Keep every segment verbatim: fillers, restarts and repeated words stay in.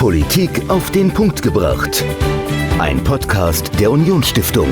Politik auf den Punkt gebracht. Ein Podcast der Unionsstiftung.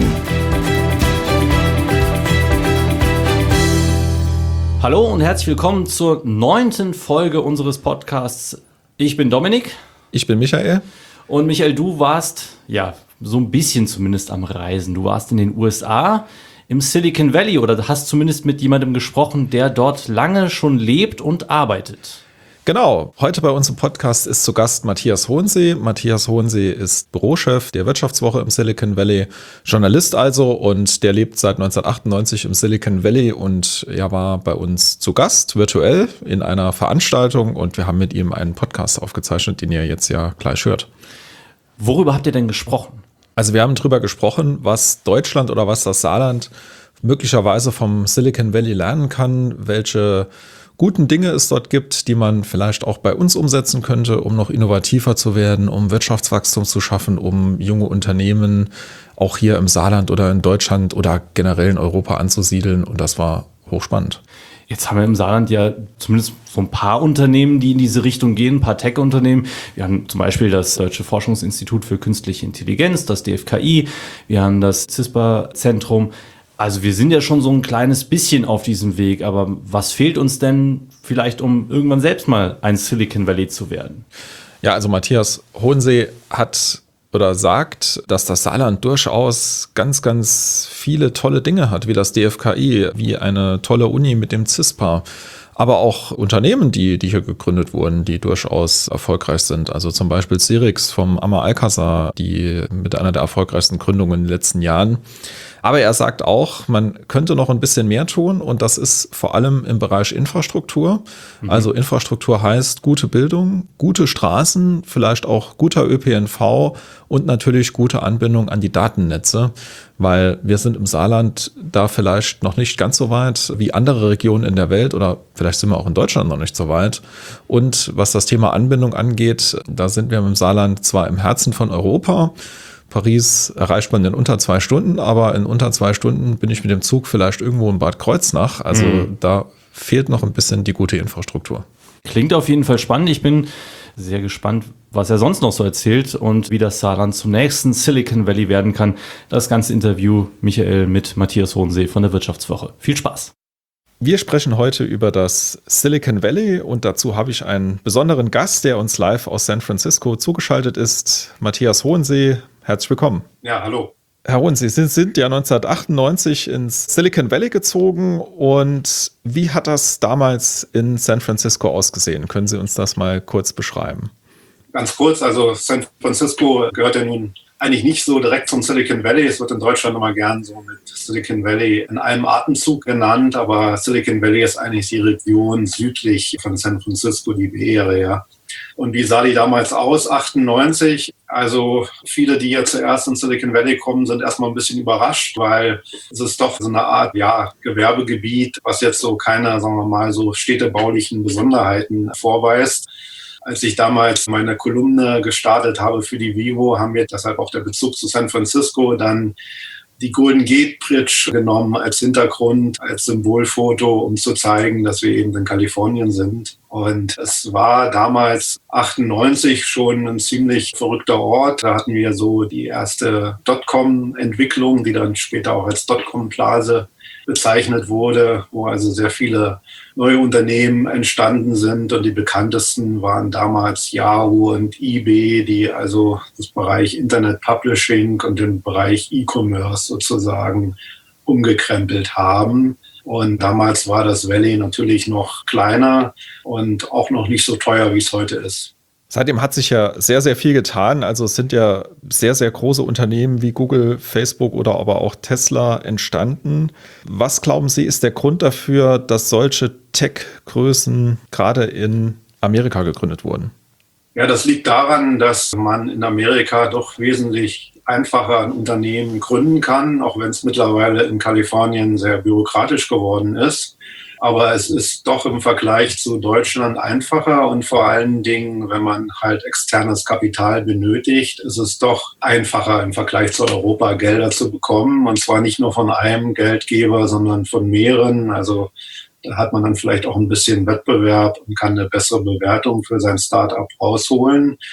Hallo und herzlich willkommen zur neunten Folge unseres Podcasts. Ich bin Dominik. Ich bin Michael. Und Michael, du warst, ja, so ein bisschen zumindest am Reisen. Du warst in den U S A, im Silicon Valley, oder hast zumindest mit jemandem gesprochen, der dort lange schon lebt und arbeitet. Genau, heute bei uns im Podcast ist zu Gast Matthias Hohensee. Matthias Hohensee ist Bürochef der Wirtschaftswoche im Silicon Valley, Journalist also, und der lebt seit neunzehnhundertachtundneunzig im Silicon Valley und er war bei uns zu Gast, virtuell, in einer Veranstaltung, und wir haben mit ihm einen Podcast aufgezeichnet, den ihr jetzt ja gleich hört. Worüber habt ihr denn gesprochen? Also wir haben drüber gesprochen, was Deutschland oder was das Saarland möglicherweise vom Silicon Valley lernen kann, welche guten Dinge es dort gibt, die man vielleicht auch bei uns umsetzen könnte, um noch innovativer zu werden, um Wirtschaftswachstum zu schaffen, um junge Unternehmen auch hier im Saarland oder in Deutschland oder generell in Europa anzusiedeln. Und das war hochspannend. Jetzt haben wir im Saarland ja zumindest so ein paar Unternehmen, die in diese Richtung gehen, ein paar Tech-Unternehmen. Wir haben zum Beispiel das Deutsche Forschungsinstitut für Künstliche Intelligenz, das D F K I. Wir haben das CISPA-Zentrum. Also wir sind ja schon so ein kleines bisschen auf diesem Weg, aber was fehlt uns denn vielleicht, um irgendwann selbst mal ein Silicon Valley zu werden? Ja, also Matthias Hohensee hat oder sagt, dass das Saarland durchaus ganz, ganz viele tolle Dinge hat, wie das D F K I, wie eine tolle Uni mit dem CISPA, aber auch Unternehmen, die, die hier gegründet wurden, die durchaus erfolgreich sind. Also zum Beispiel Sirix vom Ammar Alcazar, die mit einer der erfolgreichsten Gründungen in den letzten Jahren. Aber er sagt auch, man könnte noch ein bisschen mehr tun, und das ist vor allem im Bereich Infrastruktur. Mhm. Also Infrastruktur heißt gute Bildung, gute Straßen, vielleicht auch guter Ö P N V und natürlich gute Anbindung an die Datennetze, weil wir sind im Saarland da vielleicht noch nicht ganz so weit wie andere Regionen in der Welt, oder vielleicht sind wir auch in Deutschland noch nicht so weit. Und was das Thema Anbindung angeht, da sind wir im Saarland zwar im Herzen von Europa. Paris erreicht man in unter zwei Stunden, aber in unter zwei Stunden bin ich mit dem Zug vielleicht irgendwo in Bad Kreuznach. Also mhm. da fehlt noch ein bisschen die gute Infrastruktur. Klingt auf jeden Fall spannend. Ich bin sehr gespannt, was er sonst noch so erzählt und wie das Saarland zum nächsten Silicon Valley werden kann. Das ganze Interview, Michael, mit Matthias Hohensee von der Wirtschaftswoche. Viel Spaß. Wir sprechen heute über das Silicon Valley, und dazu habe ich einen besonderen Gast, der uns live aus San Francisco zugeschaltet ist. Matthias Hohensee, herzlich willkommen. Ja, hallo. Herr Hohensee, Sie sind ja neunzehnhundertachtundneunzig ins Silicon Valley gezogen, und wie hat das damals in San Francisco ausgesehen? Können Sie uns das mal kurz beschreiben? Ganz kurz, also San Francisco gehört ja nun eigentlich nicht so direkt zum Silicon Valley. Es wird in Deutschland immer gern so mit Silicon Valley in einem Atemzug genannt, aber Silicon Valley ist eigentlich die Region südlich von San Francisco, die Bay Area. Und wie sah die damals aus? achtundneunzig. Also viele, die ja zuerst in Silicon Valley kommen, sind erstmal ein bisschen überrascht, weil es ist doch so eine Art, ja, Gewerbegebiet, was jetzt so keine, sagen wir mal, so städtebaulichen Besonderheiten vorweist. Als ich damals meine Kolumne gestartet habe für die Vivo, haben wir deshalb auch der Bezug zu San Francisco dann die Golden Gate Bridge genommen als Hintergrund, als Symbolfoto, um zu zeigen, dass wir eben in Kalifornien sind. Und es war damals achtundneunzig schon ein ziemlich verrückter Ort. Da hatten wir so die erste Dotcom-Entwicklung, die dann später auch als Dotcom-Blase bezeichnet wurde, wo also sehr viele neue Unternehmen entstanden sind, und die bekanntesten waren damals Yahoo und eBay, die also das Bereich Internet Publishing und den Bereich E-Commerce sozusagen umgekrempelt haben. Und damals war das Valley natürlich noch kleiner und auch noch nicht so teuer, wie es heute ist. Seitdem hat sich ja sehr, sehr viel getan. Also es sind ja sehr, sehr große Unternehmen wie Google, Facebook oder aber auch Tesla entstanden. Was glauben Sie, ist der Grund dafür, dass solche Tech-Größen gerade in Amerika gegründet wurden? Ja, das liegt daran, dass man in Amerika doch wesentlich einfacher ein Unternehmen gründen kann, auch wenn es mittlerweile in Kalifornien sehr bürokratisch geworden ist. Aber es ist doch im Vergleich zu Deutschland einfacher, und vor allen Dingen, wenn man halt externes Kapital benötigt, ist es doch einfacher im Vergleich zu Europa Gelder zu bekommen, und zwar nicht nur von einem Geldgeber, sondern von mehreren. Also da hat man dann vielleicht auch ein bisschen Wettbewerb und kann eine bessere Bewertung für sein Start-up rausholen.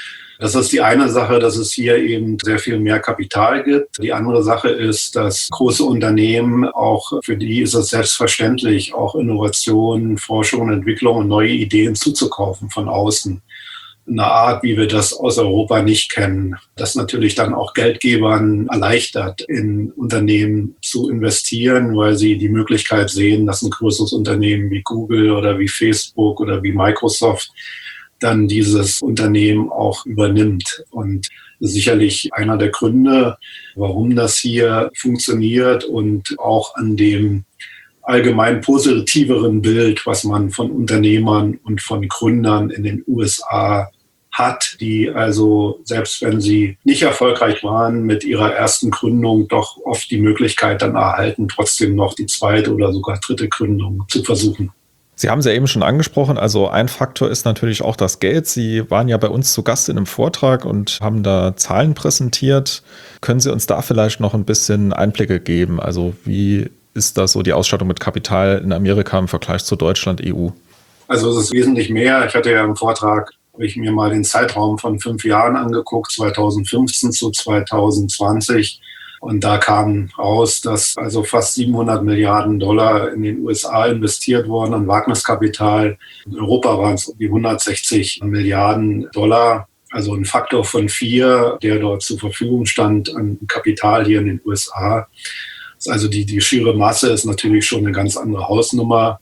Das ist die eine Sache, dass es hier eben sehr viel mehr Kapital gibt. Die andere Sache ist, dass große Unternehmen, auch für die ist es selbstverständlich, auch Innovationen, Forschung und Entwicklung und neue Ideen zuzukaufen von außen. Eine Art, wie wir das aus Europa nicht kennen. Das natürlich dann auch Geldgebern erleichtert, in Unternehmen zu investieren, weil sie die Möglichkeit sehen, dass ein größeres Unternehmen wie Google oder wie Facebook oder wie Microsoft dann dieses Unternehmen auch übernimmt. Und sicherlich einer der Gründe, warum das hier funktioniert und auch an dem allgemein positiveren Bild, was man von Unternehmern und von Gründern in den U S A hat, die also, selbst wenn sie nicht erfolgreich waren mit ihrer ersten Gründung, doch oft die Möglichkeit dann erhalten, trotzdem noch die zweite oder sogar dritte Gründung zu versuchen. Sie haben es ja eben schon angesprochen, also ein Faktor ist natürlich auch das Geld. Sie waren ja bei uns zu Gast in einem Vortrag und haben da Zahlen präsentiert. Können Sie uns da vielleicht noch ein bisschen Einblicke geben? Also wie ist da so die Ausstattung mit Kapital in Amerika im Vergleich zu Deutschland, E U? Also es ist wesentlich mehr. Ich hatte ja im Vortrag, habe ich mir mal den Zeitraum von fünf Jahren angeguckt, zweitausendfünfzehn zu zweitausendzwanzig. Und da kam raus, dass also fast siebenhundert Milliarden Dollar in den U S A investiert wurden an Wagniskapital. In Europa waren es um die hundertsechzig Milliarden Dollar, also ein Faktor von vier, der dort zur Verfügung stand an Kapital hier in den U S A. Also die, die schiere Masse ist natürlich schon eine ganz andere Hausnummer.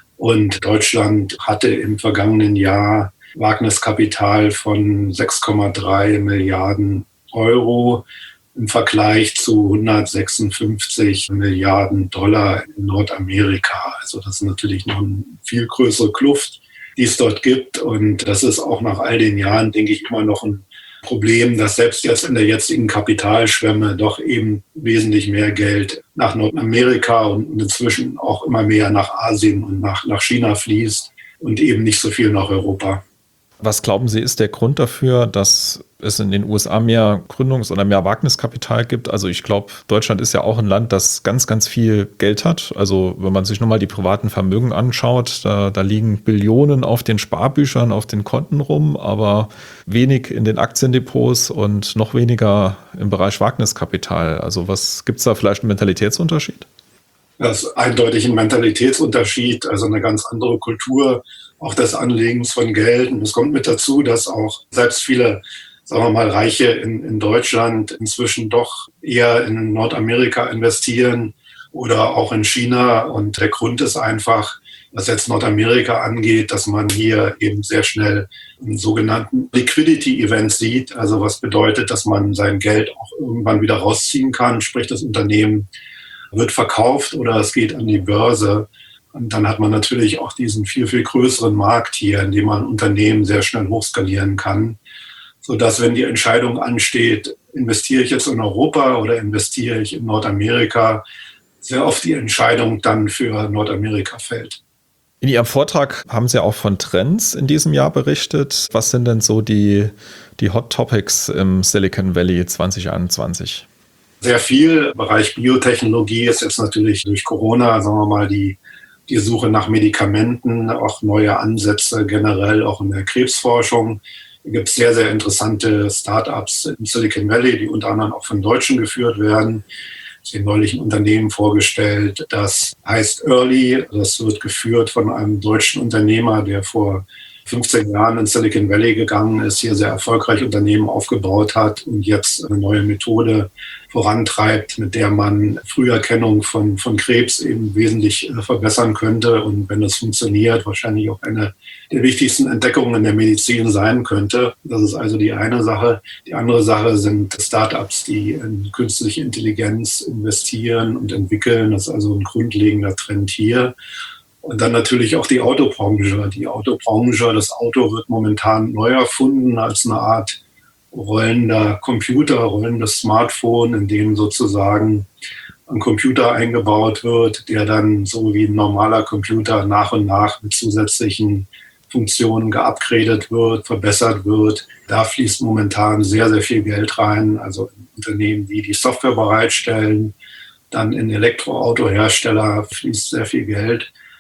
Und Deutschland hatte im vergangenen Jahr Wagniskapital von sechs Komma drei Milliarden Euro. Im Vergleich zu hundertsechsundfünfzig Milliarden Dollar in Nordamerika. Also das ist natürlich noch eine viel größere Kluft, die es dort gibt. Und das ist auch nach all den Jahren, denke ich, immer noch ein Problem, dass selbst jetzt in der jetzigen Kapitalschwemme doch eben wesentlich mehr Geld nach Nordamerika und inzwischen auch immer mehr nach Asien und nach, nach China fließt und eben nicht so viel nach Europa. Was glauben Sie, ist der Grund dafür, dass es in den U S A mehr Gründungs- oder mehr Wagniskapital gibt? Also ich glaube, Deutschland ist ja auch ein Land, das ganz, ganz viel Geld hat. Also wenn man sich nur mal die privaten Vermögen anschaut, da, da liegen Billionen auf den Sparbüchern, auf den Konten rum, aber wenig in den Aktiendepots und noch weniger im Bereich Wagniskapital. Also was gibt es da vielleicht einen Mentalitätsunterschied? Das ist eindeutig ein Mentalitätsunterschied, also eine ganz andere Kultur auch des Anlegens von Geld. Und es kommt mit dazu, dass auch selbst viele, sagen wir mal, Reiche in, in Deutschland inzwischen doch eher in Nordamerika investieren oder auch in China. Und der Grund ist einfach, was jetzt Nordamerika angeht, dass man hier eben sehr schnell einen sogenannten Liquidity-Event sieht. Also was bedeutet, dass man sein Geld auch irgendwann wieder rausziehen kann, sprich das Unternehmen wird verkauft oder es geht an die Börse. Und dann hat man natürlich auch diesen viel, viel größeren Markt hier, in dem man Unternehmen sehr schnell hochskalieren kann, sodass, wenn die Entscheidung ansteht, investiere ich jetzt in Europa oder investiere ich in Nordamerika, sehr oft die Entscheidung dann für Nordamerika fällt. In Ihrem Vortrag haben Sie auch von Trends in diesem Jahr berichtet. Was sind denn so die, die Hot Topics im Silicon Valley zwanzig einundzwanzig? Sehr viel. Im Bereich Biotechnologie ist jetzt natürlich durch Corona, sagen wir mal, die, die Suche nach Medikamenten, auch neue Ansätze generell, auch in der Krebsforschung. Da gibt es sehr, sehr interessante Startups im Silicon Valley, die unter anderem auch von Deutschen geführt werden. Ich habe neulich ein Unternehmen vorgestellt, das heißt Early. Das wird geführt von einem deutschen Unternehmer, der vor fünfzehn Jahren in Silicon Valley gegangen ist, hier sehr erfolgreich Unternehmen aufgebaut hat und jetzt eine neue Methode vorantreibt, mit der man Früherkennung von, von Krebs eben wesentlich verbessern könnte und wenn das funktioniert, wahrscheinlich auch eine der wichtigsten Entdeckungen in der Medizin sein könnte. Das ist also die eine Sache. Die andere Sache sind Startups, die in künstliche Intelligenz investieren und entwickeln. Das ist also ein grundlegender Trend hier. Und dann natürlich auch die Autobranche. Die Autobranche, das Auto wird momentan neu erfunden als eine Art rollender Computer, rollendes Smartphone, in dem sozusagen ein Computer eingebaut wird, der dann so wie ein normaler Computer nach und nach mit zusätzlichen Funktionen geupgradet wird, verbessert wird. Da fließt momentan sehr, sehr viel Geld rein. Also in Unternehmen, die die Software bereitstellen, dann in Elektroautohersteller fließt sehr viel Geld.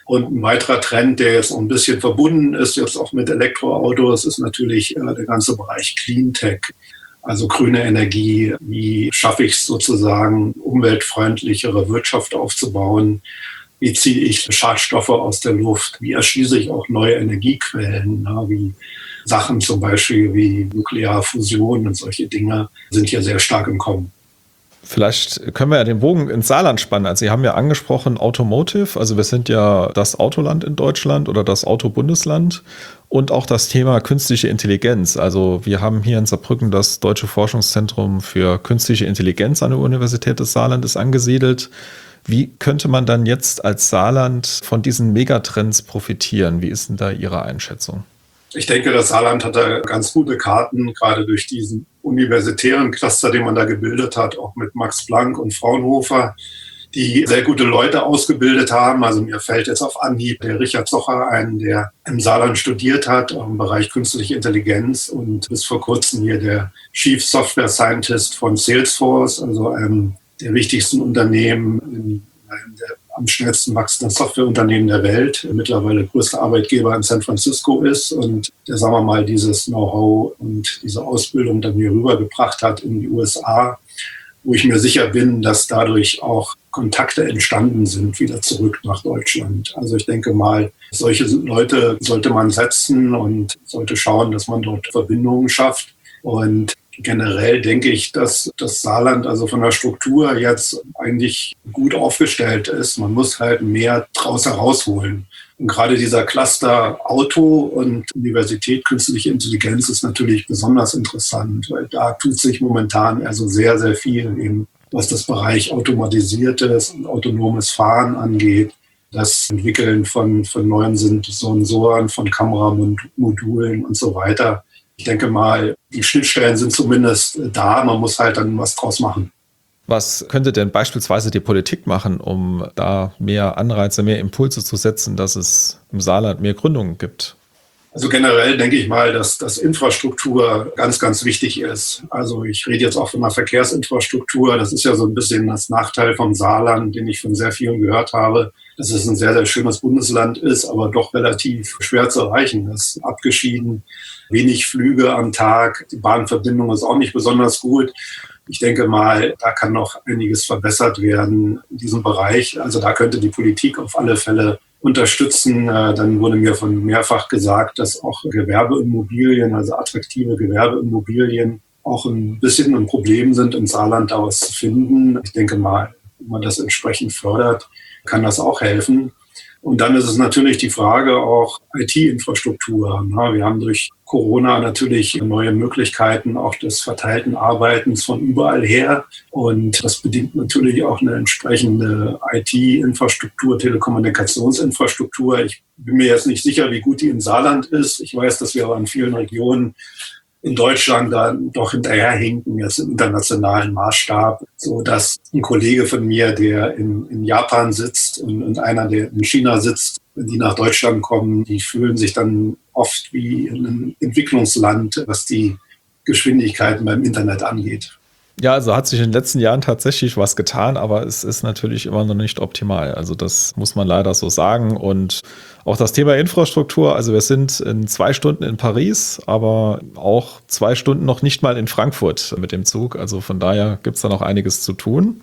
Und ein weiterer Trend, der jetzt ein bisschen verbunden ist, jetzt auch mit Elektroautos, ist natürlich äh, der ganze Bereich Cleantech, also grüne Energie. Wie schaffe ich es sozusagen, umweltfreundlichere Wirtschaft aufzubauen? Wie ziehe ich Schadstoffe aus der Luft? Wie erschließe ich auch neue Energiequellen? Na, wie Sachen zum Beispiel wie Nuklearfusion und solche Dinge sind hier sehr stark im Kommen. Vielleicht können wir ja den Bogen ins Saarland spannen. Also Sie haben ja angesprochen Automotive, also wir sind ja das Autoland in Deutschland oder das Autobundesland und auch das Thema künstliche Intelligenz. Also wir haben hier in Saarbrücken das Deutsche Forschungszentrum für künstliche Intelligenz an der Universität des Saarlandes angesiedelt. Wie könnte man dann jetzt als Saarland von diesen Megatrends profitieren? Wie ist denn da Ihre Einschätzung? Ich denke, das Saarland hat da ganz gute Karten, gerade durch diesen universitären Cluster, den man da gebildet hat, auch mit Max Planck und Fraunhofer, die sehr gute Leute ausgebildet haben. Also mir fällt jetzt auf Anhieb der Richard Zocher ein, der im Saarland studiert hat, auch im Bereich künstliche Intelligenz und bis vor kurzem hier der Chief Software Scientist von Salesforce, also einem der wichtigsten Unternehmen, in einem der am schnellsten wachsenden Softwareunternehmen der Welt, mittlerweile größter Arbeitgeber in San Francisco ist und der, sagen wir mal, dieses Know-how und diese Ausbildung dann hier rübergebracht hat in die U S A, wo ich mir sicher bin, dass dadurch auch Kontakte entstanden sind, wieder zurück nach Deutschland. Also ich denke mal, solche Leute sollte man setzen und sollte schauen, dass man dort Verbindungen schafft. Und generell denke ich, dass das Saarland also von der Struktur jetzt eigentlich gut aufgestellt ist. Man muss halt mehr draus herausholen. Und gerade dieser Cluster Auto und Universität Künstliche Intelligenz ist natürlich besonders interessant, weil da tut sich momentan also sehr, sehr viel, eben was das Bereich automatisiertes und autonomes Fahren angeht. Das Entwickeln von, von neuen Sensoren, von Kameramodulen und so weiter. Ich denke mal, die Schnittstellen sind zumindest da. Man muss halt dann was draus machen. Was könnte denn beispielsweise die Politik machen, um da mehr Anreize, mehr Impulse zu setzen, dass es im Saarland mehr Gründungen gibt? Also generell denke ich mal, dass, dass Infrastruktur ganz, ganz wichtig ist. Also ich rede jetzt auch von der Verkehrsinfrastruktur. Das ist ja so ein bisschen das Nachteil vom Saarland, den ich von sehr vielen gehört habe, dass es ein sehr, sehr schönes Bundesland ist, aber doch relativ schwer zu erreichen ist. Abgeschieden, wenig Flüge am Tag, die Bahnverbindung ist auch nicht besonders gut. Ich denke mal, da kann noch einiges verbessert werden in diesem Bereich. Also da könnte die Politik auf alle Fälle unterstützen. Dann wurde mir von mehrfach gesagt, dass auch Gewerbeimmobilien, also attraktive Gewerbeimmobilien, auch ein bisschen ein Problem sind, im Saarland daraus zu finden. Ich denke mal, wenn man das entsprechend fördert, kann das auch helfen. Und dann ist es natürlich die Frage auch I T-Infrastruktur. Wir haben durch Corona natürlich neue Möglichkeiten auch des verteilten Arbeitens von überall her. Und das bedingt natürlich auch eine entsprechende I T-Infrastruktur, Telekommunikationsinfrastruktur. Ich bin mir jetzt nicht sicher, wie gut die im Saarland ist. Ich weiß, dass wir aber in vielen Regionen in Deutschland da doch hinterherhinken, jetzt im internationalen Maßstab, so dass ein Kollege von mir, der in, in Japan sitzt und, und einer, der in China sitzt, wenn die nach Deutschland kommen, die fühlen sich dann oft wie in einem Entwicklungsland, was die Geschwindigkeiten beim Internet angeht. Ja, also hat sich in den letzten Jahren tatsächlich was getan, aber es ist natürlich immer noch nicht optimal. Also das muss man leider so sagen. Und auch das Thema Infrastruktur, also wir sind in zwei Stunden in Paris, aber auch zwei Stunden noch nicht mal in Frankfurt mit dem Zug. Also von daher gibt es da noch einiges zu tun.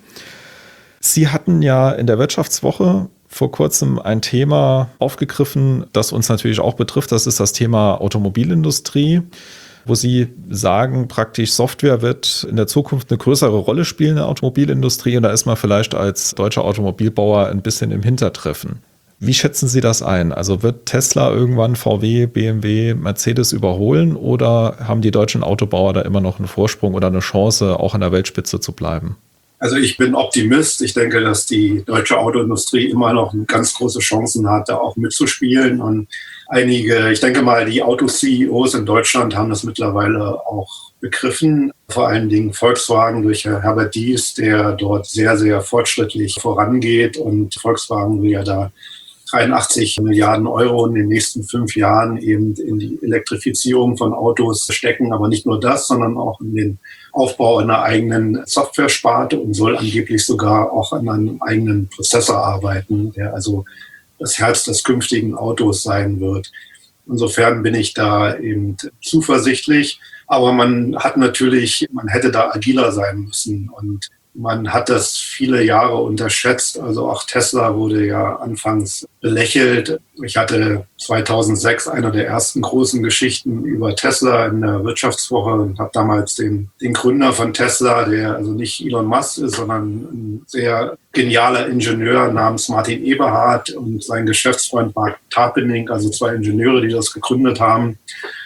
Sie hatten ja in der Wirtschaftswoche vor kurzem ein Thema aufgegriffen, das uns natürlich auch betrifft. Das ist das Thema Automobilindustrie, wo Sie sagen, praktisch Software wird in der Zukunft eine größere Rolle spielen in der Automobilindustrie und da ist man vielleicht als deutscher Automobilbauer ein bisschen im Hintertreffen. Wie schätzen Sie das ein? Also wird Tesla irgendwann V W, B M W, Mercedes überholen oder haben die deutschen Autobauer da immer noch einen Vorsprung oder eine Chance, auch an der Weltspitze zu bleiben? Also ich bin Optimist. Ich denke, dass die deutsche Autoindustrie immer noch ganz große Chancen hat, da auch mitzuspielen. Und einige, ich denke mal, die Auto-C E Os in Deutschland haben das mittlerweile auch begriffen. Vor allen Dingen Volkswagen durch Herr Herbert Dies, der dort sehr, sehr fortschrittlich vorangeht. Und Volkswagen will ja da dreiundachtzig Milliarden Euro in den nächsten fünf Jahren eben in die Elektrifizierung von Autos stecken. Aber nicht nur das, sondern auch in den Aufbau einer eigenen Software-Sparte und soll angeblich sogar auch an einem eigenen Prozessor arbeiten, der also das Herz des künftigen Autos sein wird. Insofern bin ich da eben zuversichtlich. Aber man hat natürlich, man hätte da agiler sein müssen und man hat das viele Jahre unterschätzt. Also auch Tesla wurde ja anfangs belächelt. Ich hatte zweitausendsechs eine der ersten großen Geschichten über Tesla in der Wirtschaftswoche und habe damals den, den Gründer von Tesla, der also nicht Elon Musk ist, sondern ein sehr genialer Ingenieur namens Martin Eberhard und sein Geschäftsfreund Mark Tarpenning, also zwei Ingenieure, die das gegründet haben.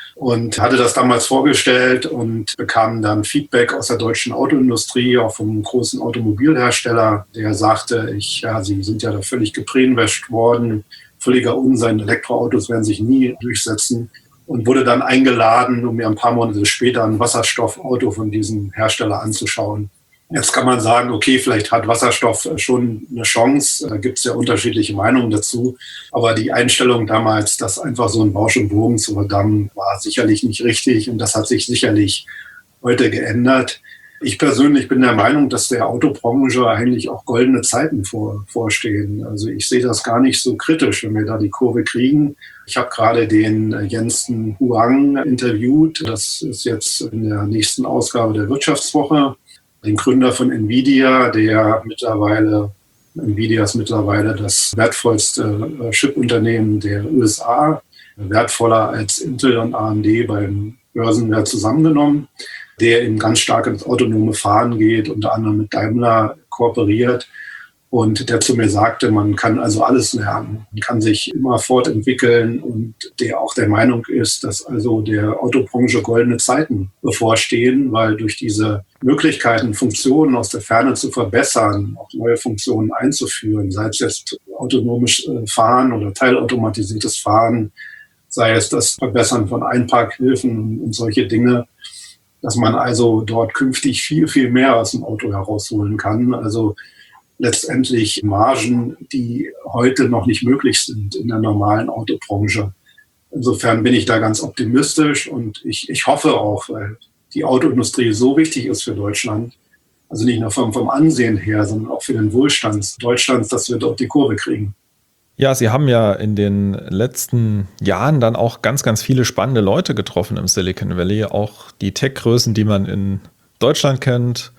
Und hatte das damals vorgestellt und bekam dann Feedback aus der deutschen Autoindustrie, auch vom großen Automobilhersteller, der sagte, ich, ja, sie sind ja da völlig gebrainwashed worden, völliger Unsinn, Elektroautos werden sich nie durchsetzen, und wurde dann eingeladen, um mir ein paar Monate später ein Wasserstoffauto von diesem Hersteller anzuschauen. Jetzt kann man sagen, okay, vielleicht hat Wasserstoff schon eine Chance. Da gibt es ja unterschiedliche Meinungen dazu. Aber die Einstellung damals, das einfach so einen Bausch und Bogen zu verdammen, war sicherlich nicht richtig. Und das hat sich sicherlich heute geändert. Ich persönlich bin der Meinung, dass der Autobranche eigentlich auch goldene Zeiten vor, vorstehen. Also ich sehe das gar nicht so kritisch, wenn wir da die Kurve kriegen. Ich habe gerade den Jensen Huang interviewt. Das ist jetzt in der nächsten Ausgabe der Wirtschaftswoche. Den Gründer von Nvidia, der mittlerweile, Nvidia ist mittlerweile das wertvollste Chip-Unternehmen der U S A, wertvoller als Intel und A M D beim Börsenwert zusammengenommen, der eben ganz stark ins autonome Fahren geht, unter anderem mit Daimler kooperiert. Und der zu mir sagte, man kann also alles lernen, man kann sich immer fortentwickeln, und der auch der Meinung ist, dass also der Autobranche goldene Zeiten bevorstehen, weil durch diese Möglichkeiten, Funktionen aus der Ferne zu verbessern, auch neue Funktionen einzuführen, sei es jetzt autonomes Fahren oder teilautomatisiertes Fahren, sei es das Verbessern von Einparkhilfen und solche Dinge, dass man also dort künftig viel, viel mehr aus dem Auto herausholen kann. Also letztendlich Margen, die heute noch nicht möglich sind in der normalen Autobranche. Insofern bin ich da ganz optimistisch, und ich, ich hoffe auch, weil die Autoindustrie so wichtig ist für Deutschland, also nicht nur vom, vom Ansehen her, sondern auch für den Wohlstand Deutschlands, dass wir dort die Kurve kriegen. Ja, Sie haben ja in den letzten Jahren dann auch ganz, ganz viele spannende Leute getroffen im Silicon Valley, auch die Tech-Größen, die man in Deutschland kennt.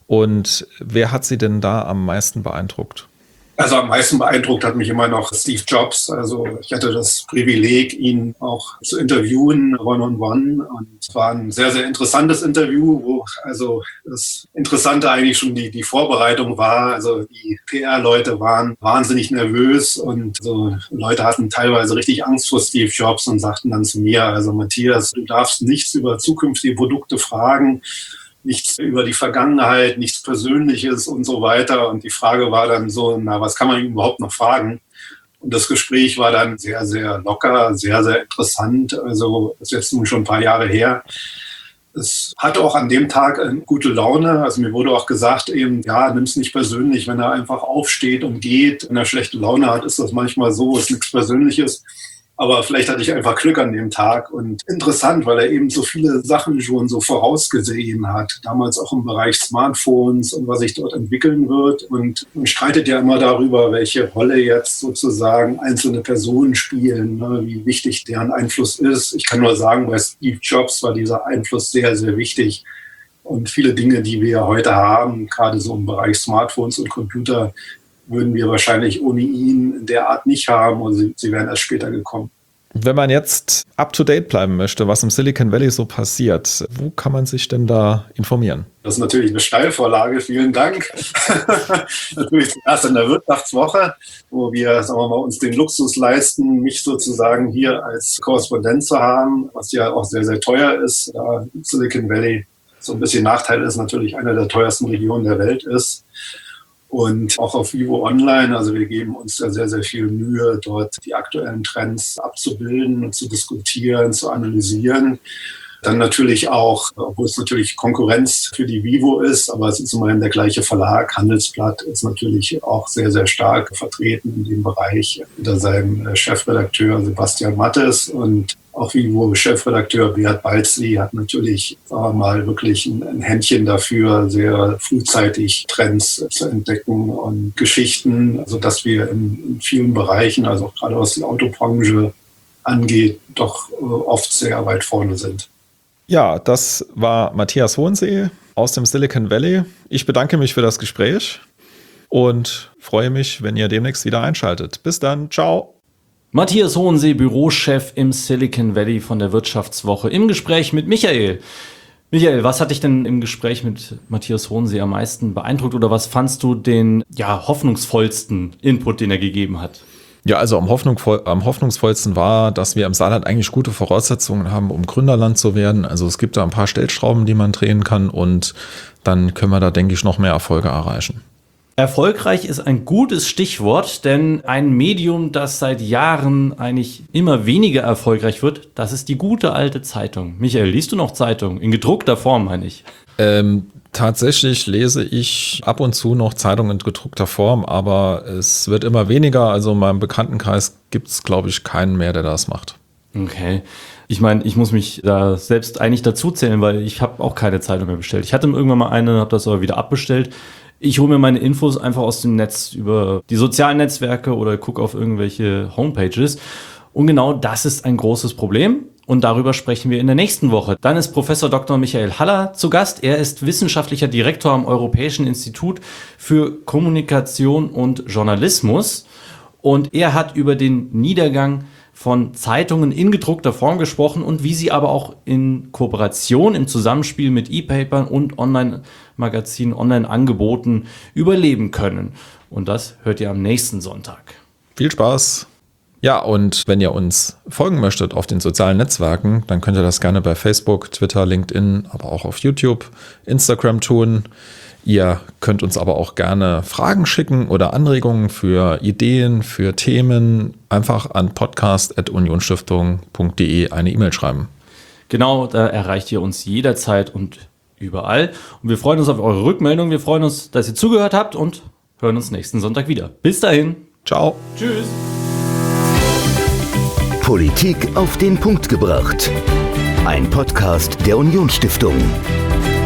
Und wer hat Sie denn da am meisten beeindruckt? Also am meisten beeindruckt hat mich immer noch Steve Jobs. Also ich hatte das Privileg, ihn auch zu interviewen, one-on-one. Und es war ein sehr, sehr interessantes Interview, wo also das Interessante eigentlich schon die, die Vorbereitung war. Also die P R-Leute waren wahnsinnig nervös, und so Leute hatten teilweise richtig Angst vor Steve Jobs und sagten dann zu mir, also Matthias, du darfst nichts über zukünftige Produkte fragen, nichts über die Vergangenheit, nichts Persönliches und so weiter. Und die Frage war dann so, na, was kann man ihn überhaupt noch fragen? Und das Gespräch war dann sehr, sehr locker, sehr, sehr interessant. Also das ist jetzt nun schon ein paar Jahre her. Es hatte auch an dem Tag eine gute Laune. Also mir wurde auch gesagt, eben, ja, nimm es nicht persönlich, wenn er einfach aufsteht und geht. Wenn er schlechte Laune hat, ist das manchmal so, ist nichts Persönliches. Aber vielleicht hatte ich einfach Glück an dem Tag, und interessant, weil er eben so viele Sachen schon so vorausgesehen hat. Damals auch im Bereich Smartphones und was sich dort entwickeln wird. Und man streitet ja immer darüber, welche Rolle jetzt sozusagen einzelne Personen spielen, ne, wie wichtig deren Einfluss ist. Ich kann nur sagen, bei Steve Jobs war dieser Einfluss sehr, sehr wichtig. Und viele Dinge, die wir heute haben, gerade so im Bereich Smartphones und Computer, würden wir wahrscheinlich ohne ihn in der Art nicht haben, und sie, sie wären erst später gekommen. Wenn man jetzt up-to-date bleiben möchte, was im Silicon Valley so passiert, wo kann man sich denn da informieren? Das ist natürlich eine Steilvorlage, vielen Dank. Natürlich zuerst in der Wirtschaftswoche, wo wir, sagen wir mal, uns den Luxus leisten, mich sozusagen hier als Korrespondent zu haben, was ja auch sehr, sehr teuer ist, da Silicon Valley so ein bisschen Nachteil ist, natürlich eine der teuersten Regionen der Welt ist. Und auch auf Vivo Online, also wir geben uns da sehr, sehr viel Mühe, dort die aktuellen Trends abzubilden und zu diskutieren, zu analysieren. Dann natürlich auch, obwohl es natürlich Konkurrenz für die Vivo ist, aber es ist immerhin der gleiche Verlag. Handelsblatt ist natürlich auch sehr, sehr stark vertreten in dem Bereich unter seinem Chefredakteur Sebastian Mattes. Und auch Vivo-Chefredakteur Beat Balzli hat natürlich, sagen wir mal, wirklich ein, ein Händchen dafür, sehr frühzeitig Trends zu entdecken und Geschichten, sodass wir in, in vielen Bereichen, also auch gerade was die Autobranche angeht, doch äh, oft sehr weit vorne sind. Ja, das war Matthias Hohensee aus dem Silicon Valley. Ich bedanke mich für das Gespräch und freue mich, wenn ihr demnächst wieder einschaltet. Bis dann, ciao. Matthias Hohensee, Bürochef im Silicon Valley von der Wirtschaftswoche, im Gespräch mit Michael. Michael, was hat dich denn im Gespräch mit Matthias Hohensee am meisten beeindruckt oder was fandst du den ja, hoffnungsvollsten Input, den er gegeben hat? Ja, also am, hoffnungsvoll, am hoffnungsvollsten war, dass wir im Saarland eigentlich gute Voraussetzungen haben, um Gründerland zu werden. Also es gibt da ein paar Stellschrauben, die man drehen kann und dann können wir da, denke ich, noch mehr Erfolge erreichen. Erfolgreich ist ein gutes Stichwort, denn ein Medium, das seit Jahren eigentlich immer weniger erfolgreich wird, das ist die gute alte Zeitung. Michael, liest du noch Zeitung? In gedruckter Form, meine ich. Ähm, tatsächlich lese ich ab und zu noch Zeitungen in gedruckter Form, aber es wird immer weniger. Also in meinem Bekanntenkreis gibt es, glaube ich, keinen mehr, der das macht. Okay. Ich meine, ich muss mich da selbst eigentlich dazu zählen, weil ich habe auch keine Zeitung mehr bestellt. Ich hatte irgendwann mal eine, habe das aber wieder abbestellt. Ich hole mir meine Infos einfach aus dem Netz über die sozialen Netzwerke oder gucke auf irgendwelche Homepages. Und genau das ist ein großes Problem. Und darüber sprechen wir in der nächsten Woche. Dann ist Professor Doktor Michael Haller zu Gast. Er ist wissenschaftlicher Direktor am Europäischen Institut für Kommunikation und Journalismus. Und er hat über den Niedergang von Zeitungen in gedruckter Form gesprochen und wie sie aber auch in Kooperation, im Zusammenspiel mit E-Papern und Online-Magazinen, Online-Angeboten überleben können. Und das hört ihr am nächsten Sonntag. Viel Spaß! Ja, und wenn ihr uns folgen möchtet auf den sozialen Netzwerken, dann könnt ihr das gerne bei Facebook, Twitter, LinkedIn, aber auch auf YouTube, Instagram tun. Ihr könnt uns aber auch gerne Fragen schicken oder Anregungen für Ideen, für Themen. Einfach an podcast at unionstiftung punkt de eine E-Mail schreiben. Genau, da erreicht ihr uns jederzeit und überall. Und wir freuen uns auf eure Rückmeldung. Wir freuen uns, dass ihr zugehört habt und hören uns nächsten Sonntag wieder. Bis dahin. Ciao. Tschüss. Politik auf den Punkt gebracht. Ein Podcast der Unionsstiftung.